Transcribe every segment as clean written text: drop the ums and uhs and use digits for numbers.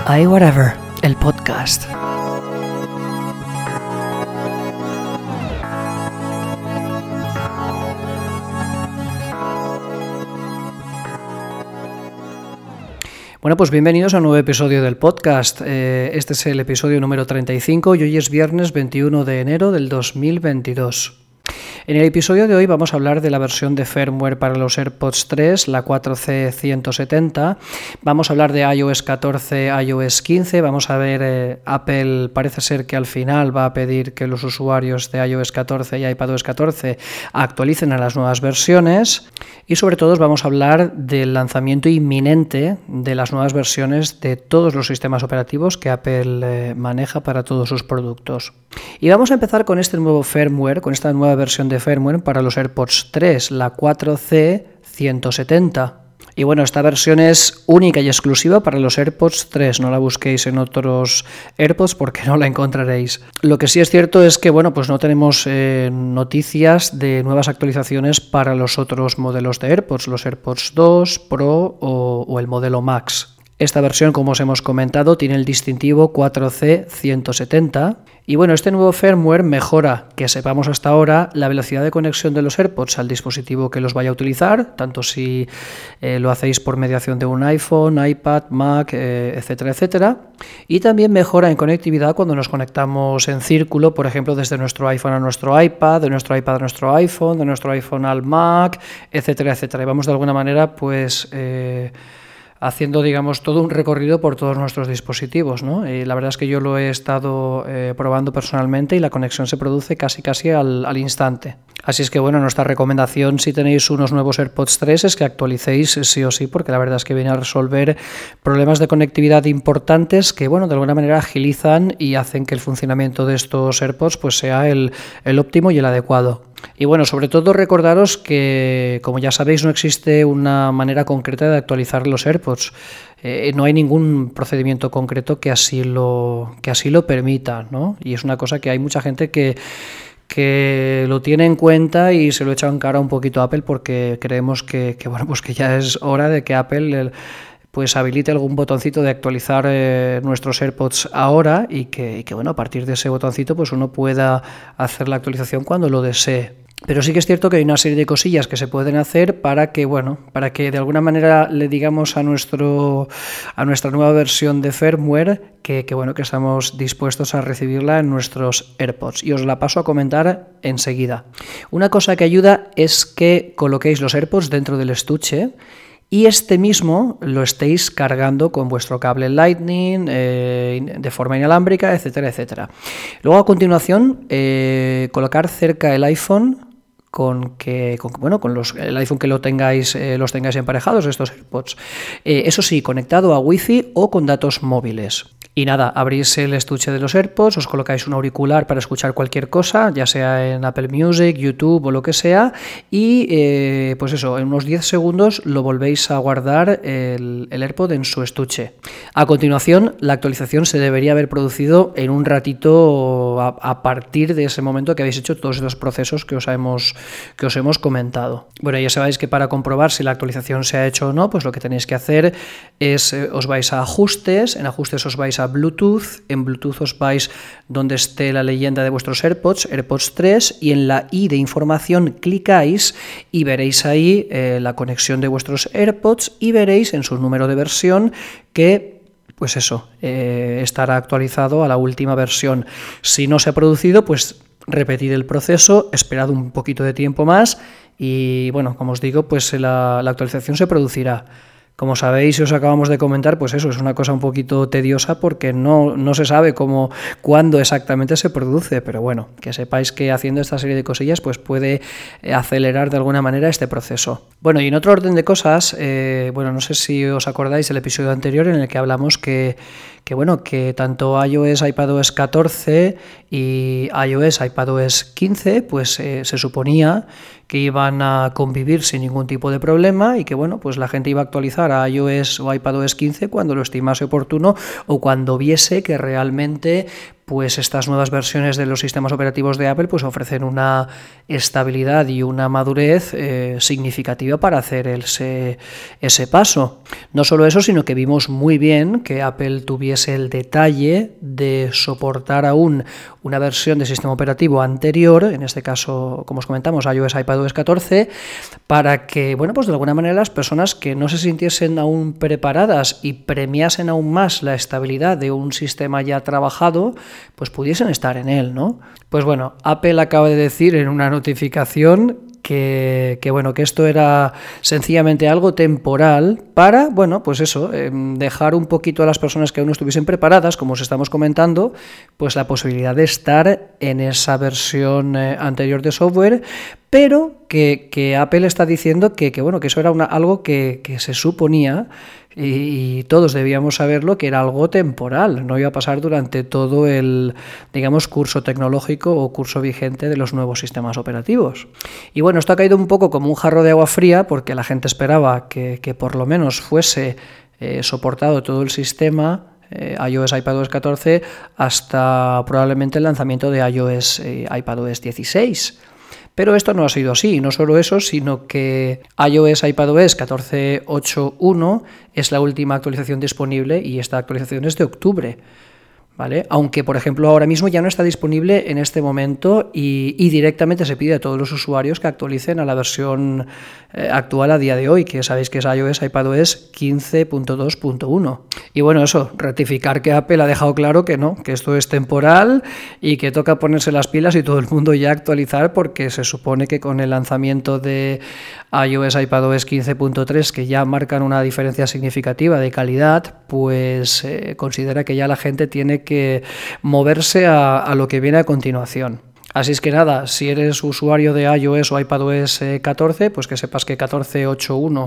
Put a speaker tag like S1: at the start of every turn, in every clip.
S1: Whatever, el podcast. Bueno, pues bienvenidos a un nuevo episodio del podcast. Este es el episodio número 35 y hoy es viernes 21 de enero del 2022. En el episodio de hoy vamos a hablar de la versión de firmware para los AirPods 3, la 4C170. Vamos a hablar de iOS 14, iOS 15. Vamos a ver, Apple parece ser que al final va a pedir que los usuarios de iOS 14 y iPadOS 14 actualicen a las nuevas versiones. Y sobre todo vamos a hablar del lanzamiento inminente de las nuevas versiones de todos los sistemas operativos que Apple maneja para todos sus productos. Y vamos a empezar con este nuevo firmware, con esta nueva versión de firmware para los AirPods 3, la 4C170. Y bueno, esta versión es única y exclusiva para los AirPods 3, no la busquéis en otros AirPods porque no la encontraréis. Lo que sí es cierto es que bueno, pues no tenemos noticias de nuevas actualizaciones para los otros modelos de AirPods, los AirPods 2, Pro o el modelo Max. Esta versión, como os hemos comentado, tiene el distintivo 4C170 y bueno, este nuevo firmware mejora, que sepamos hasta ahora, la velocidad de conexión de los AirPods al dispositivo que los vaya a utilizar, tanto si lo hacéis por mediación de un iPhone, iPad, Mac, etcétera, etcétera, y también mejora en conectividad cuando nos conectamos en círculo, por ejemplo, desde nuestro iPhone a nuestro iPad, de nuestro iPad a nuestro iPhone, de nuestro iPhone al Mac, etcétera, etcétera. Y vamos de alguna manera, pues haciendo, digamos, todo un recorrido por todos nuestros dispositivos, ¿no? La verdad es que yo lo he estado probando personalmente y la conexión se produce casi al instante. Así es que, bueno, nuestra recomendación si tenéis unos nuevos AirPods 3 es que actualicéis sí o sí, porque la verdad es que viene a resolver problemas de conectividad importantes que, bueno, de alguna manera agilizan y hacen que el funcionamiento de estos AirPods pues sea el óptimo y el adecuado. Y bueno, sobre todo recordaros que, como ya sabéis, no existe una manera concreta de actualizar los AirPods. No hay ningún procedimiento concreto que así lo permita, ¿no? Y es una cosa que hay mucha gente que lo tiene en cuenta y se lo echa en cara un poquito a Apple porque creemos que bueno, pues que ya es hora de que Apple pues habilite algún botoncito de actualizar nuestros AirPods ahora y que bueno, a partir de ese botoncito pues uno pueda hacer la actualización cuando lo desee. Pero sí que es cierto que hay una serie de cosillas que se pueden hacer para que de alguna manera le digamos a nuestra nueva versión de firmware que estamos dispuestos a recibirla en nuestros AirPods. Y os la paso a comentar enseguida. Una cosa que ayuda es que coloquéis los AirPods dentro del estuche y este mismo lo estéis cargando con vuestro cable Lightning, de forma inalámbrica, etcétera, etcétera. Luego, a continuación, colocar cerca el iPhone el iPhone que los tengáis emparejados, estos AirPods. Eso sí, conectado a Wi-Fi o con datos móviles. Y nada, abrís el estuche de los AirPods, os colocáis un auricular para escuchar cualquier cosa, ya sea en Apple Music, YouTube o lo que sea, y pues eso, en unos 10 segundos lo volvéis a guardar el AirPod en su estuche. A continuación, la actualización se debería haber producido en un ratito a partir de ese momento que habéis hecho todos los procesos que os hemos comentado. Bueno, ya sabéis que para comprobar si la actualización se ha hecho o no, pues lo que tenéis que hacer es os vais a ajustes, en ajustes os vais a Bluetooth, en Bluetooth os vais donde esté la leyenda de vuestros AirPods 3, y en la I de información clicáis y veréis ahí la conexión de vuestros AirPods y veréis en su número de versión que pues eso, estará actualizado a la última versión. Si no se ha producido, pues repetid el proceso, esperad un poquito de tiempo más y bueno, como os digo, pues la actualización se producirá. Como sabéis y os acabamos de comentar, pues eso es una cosa un poquito tediosa porque no se sabe cuándo exactamente se produce, pero bueno, que sepáis que haciendo esta serie de cosillas pues puede acelerar de alguna manera este proceso. Bueno, y en otro orden de cosas, no sé si os acordáis del episodio anterior en el que hablamos que tanto iOS, iPadOS 14 y iOS, iPadOS 15, pues se suponía que iban a convivir sin ningún tipo de problema y que pues la gente iba a actualizar a iOS o iPadOS 15 cuando lo estimase oportuno o cuando viese que realmente pues estas nuevas versiones de los sistemas operativos de Apple pues ofrecen una estabilidad y una madurez significativa para hacer ese paso. No solo eso, sino que vimos muy bien que Apple tuviese el detalle de soportar aún una versión de sistema operativo anterior, en este caso, como os comentamos, iOS, iPadOS 14, para que, bueno, pues de alguna manera las personas que no se sintiesen aún preparadas y premiasen aún más la estabilidad de un sistema ya trabajado, pues pudiesen estar en él, ¿no? Pues bueno, Apple acaba de decir en una notificación que esto era sencillamente algo temporal para, bueno, pues eso, dejar un poquito a las personas que aún no estuviesen preparadas, como os estamos comentando, pues la posibilidad de estar en esa versión anterior de software, pero que Apple está diciendo que eso era algo que se suponía y todos debíamos saberlo, que era algo temporal, no iba a pasar durante todo el, digamos, curso tecnológico o curso vigente de los nuevos sistemas operativos. Y bueno, esto ha caído un poco como un jarro de agua fría porque la gente esperaba que por lo menos fuese soportado todo el sistema iOS, iPadOS 14 hasta probablemente el lanzamiento de iOS, iPadOS 16. Pero esto no ha sido así, no solo eso, sino que iOS, iPadOS 14.8.1 es la última actualización disponible y esta actualización es de octubre, ¿vale? Aunque, por ejemplo, ahora mismo ya no está disponible en este momento y directamente se pide a todos los usuarios que actualicen a la versión actual a día de hoy, que sabéis que es iOS, iPadOS 15.2.1. Y bueno, eso, rectificar que Apple ha dejado claro que no, que esto es temporal y que toca ponerse las pilas y todo el mundo ya actualizar, porque se supone que con el lanzamiento de iOS, iPadOS 15.3, que ya marcan una diferencia significativa de calidad, pues considera que ya la gente tiene que moverse a lo que viene a continuación. Así es que nada, si eres usuario de iOS o iPadOS 14, pues que sepas que 14.8.1,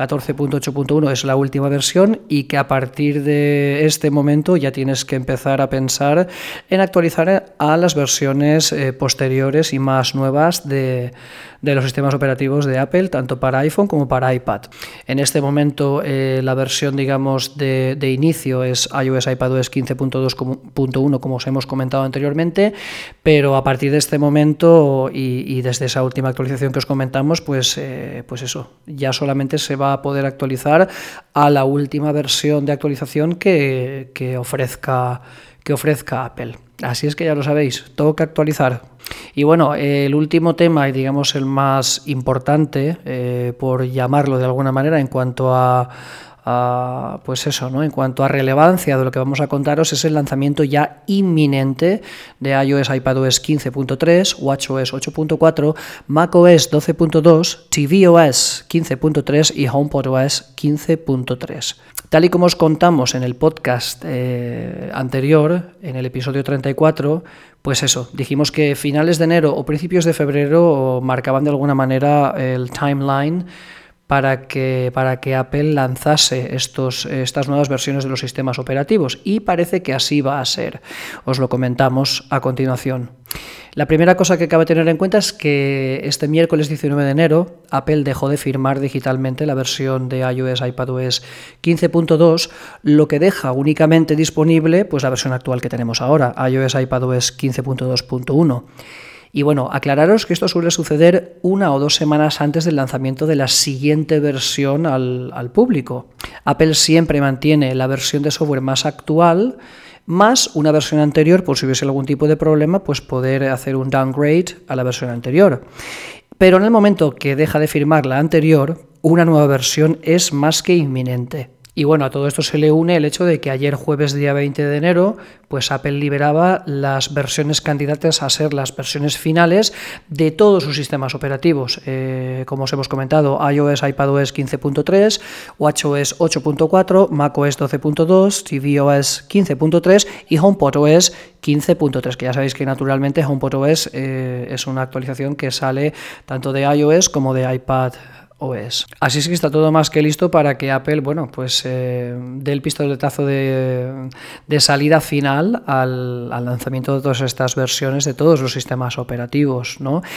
S1: 14.8.1 es la última versión y que a partir de este momento ya tienes que empezar a pensar en actualizar a las versiones posteriores y más nuevas de los sistemas operativos de Apple, tanto para iPhone como para iPad. En este momento la versión, digamos, de inicio es iOS, iPadOS 15.2.1, como os hemos comentado anteriormente, pero a partir de este momento y desde esa última actualización que os comentamos, pues eso, ya solamente se va a poder actualizar a la última versión de actualización que ofrezca Apple. Así es que ya lo sabéis, toca actualizar. Y bueno, el último tema y digamos el más importante, por llamarlo de alguna manera, en cuanto a pues eso, ¿no? En cuanto a relevancia de lo que vamos a contaros, es el lanzamiento ya inminente de iOS, iPadOS 15.3, WatchOS 8.4, macOS 12.2, tvOS 15.3 y HomePodOS 15.3. Tal y como os contamos en el podcast anterior, en el episodio 34, pues eso, dijimos que finales de enero o principios de febrero marcaban de alguna manera el timeline para que Apple lanzase estas nuevas versiones de los sistemas operativos, y parece que así va a ser. Os lo comentamos a continuación. La primera cosa que cabe tener en cuenta es que este miércoles 19 de enero Apple dejó de firmar digitalmente la versión de iOS, iPadOS 15.2, lo que deja únicamente disponible pues la versión actual que tenemos ahora, iOS, iPadOS 15.2.1. Y bueno, aclararos que esto suele suceder 1 o 2 semanas antes del lanzamiento de la siguiente versión al público. Apple siempre mantiene la versión de software más actual, más una versión anterior, por si hubiese algún tipo de problema, pues poder hacer un downgrade a la versión anterior. Pero en el momento que deja de firmar la anterior, una nueva versión es más que inminente. Y bueno, a todo esto se le une el hecho de que ayer jueves día 20 de enero, pues Apple liberaba las versiones candidatas a ser las versiones finales de todos sus sistemas operativos. Como os hemos comentado, iOS, iPadOS 15.3, WatchOS 8.4, macOS 12.2, tvOS 15.3 y HomePodOS 15.3, que ya sabéis que naturalmente HomePodOS es una actualización que sale tanto de iOS como de iPadOS. Así es que está todo más que listo para que Apple, bueno, pues dé el pistoletazo de salida final al lanzamiento de todas estas versiones de todos los sistemas operativos, ¿no?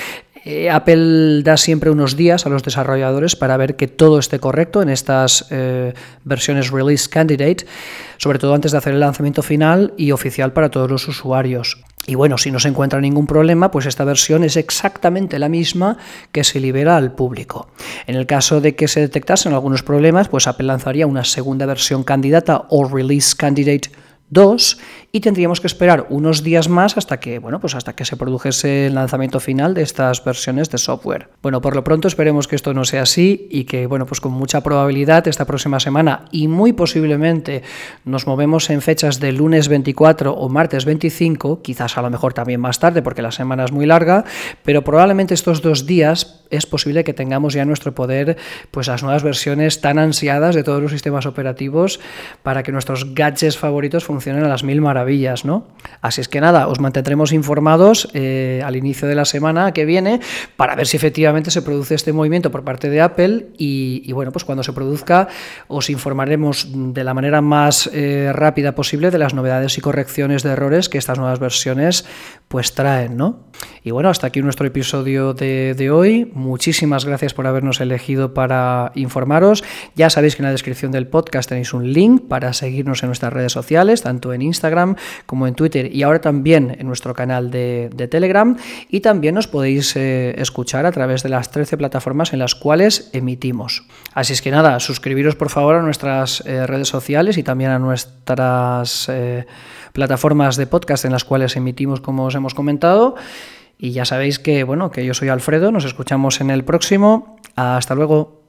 S1: Apple da siempre unos días a los desarrolladores para ver que todo esté correcto en estas versiones Release Candidate, sobre todo antes de hacer el lanzamiento final y oficial para todos los usuarios. Y bueno, si no se encuentra ningún problema, pues esta versión es exactamente la misma que se libera al público. En el caso de que se detectasen algunos problemas, pues Apple lanzaría una segunda versión candidata o Release Candidate 2 y tendríamos que esperar unos días más hasta que se produjese el lanzamiento final de estas versiones de software. Bueno, por lo pronto esperemos que esto no sea así y que, pues con mucha probabilidad esta próxima semana y muy posiblemente nos movemos en fechas de lunes 24 o martes 25, quizás a lo mejor también más tarde porque la semana es muy larga, pero probablemente estos 2 días es posible que tengamos ya en nuestro poder pues las nuevas versiones tan ansiadas de todos los sistemas operativos para que nuestros gadgets favoritos funcionen a las mil maravillas, ¿no? Así es que nada, os mantendremos informados al inicio de la semana que viene para ver si efectivamente se produce este movimiento por parte de Apple y pues cuando se produzca os informaremos de la manera más rápida posible de las novedades y correcciones de errores que estas nuevas versiones pues traen, ¿no? Y bueno, hasta aquí nuestro episodio de hoy. Muchísimas gracias por habernos elegido para informaros. Ya sabéis que en la descripción del podcast tenéis un link para seguirnos en nuestras redes sociales, tanto en Instagram como en Twitter y ahora también en nuestro canal de Telegram. Y también nos podéis escuchar a través de las 13 plataformas en las cuales emitimos. Así es que nada, suscribiros por favor a nuestras redes sociales y también a nuestras plataformas de podcast en las cuales emitimos, como os hemos comentado. Y ya sabéis que yo soy Alfredo, nos escuchamos en el próximo. Hasta luego.